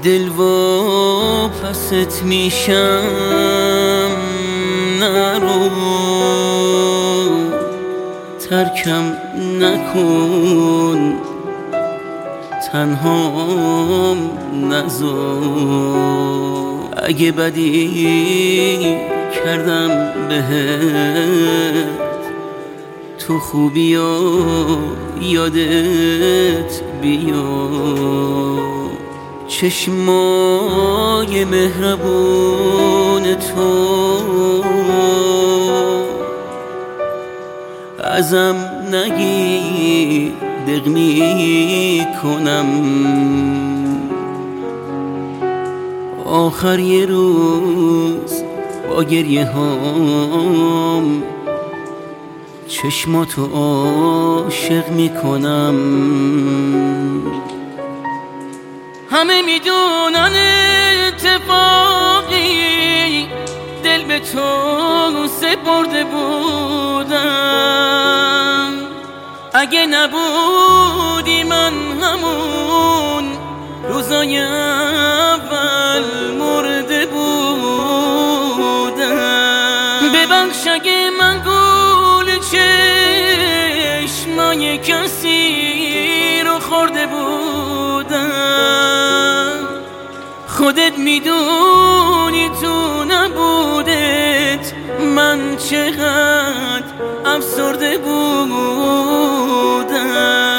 دل و پست میشم نرو، ترکم نکن، تنهام نذار. اگه بدی کردم بهت، تو خوبی و یادت بیاد. چشمای مهربون تو ازم نگیر، دق میکنم. آخر یه روز با گریه هام چشماتو عاشق میکنم. همه میدونن اتفاقی دل به تو سپرده بودم. اگه نبودی من همون روزای اول مرده بودم. ببخش اگه من گول چشمای کسی رو خورده بودم. خودت میدونی تو نبودت من چقدر افسرده بودم.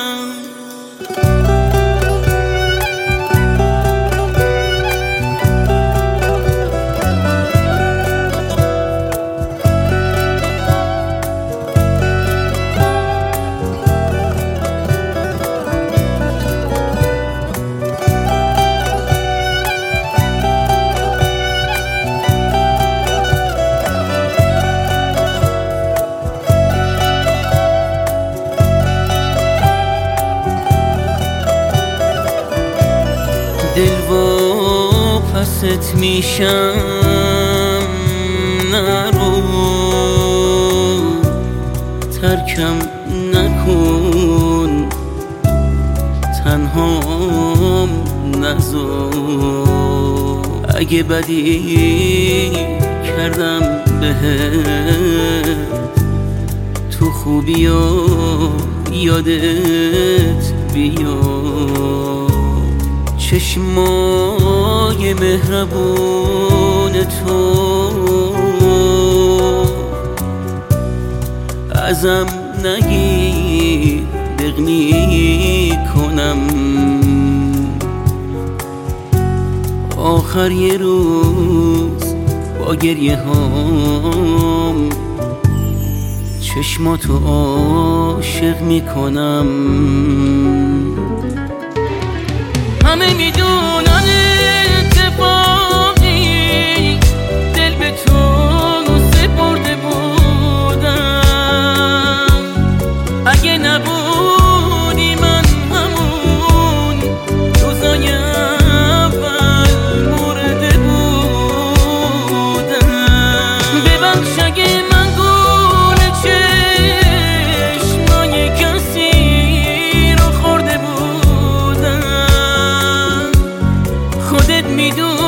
دل و پست میشم نرو، ترکم نکن، تنهام نذار. اگه بدی کردم بهت، تو خوبی و یادت بیاد. چشمای مهربون تو ازم نگیر، دق میکنم. آخر یه روز با گریه هام چشماتو عاشق میکنم. همه میدونن اتفاقی دل به تو سپرده بودم. اگه نبودی من همون روزای اول مرده بودم. ببخش اگه من گول چشمای کسی رو خورده بودم. خودت میدونی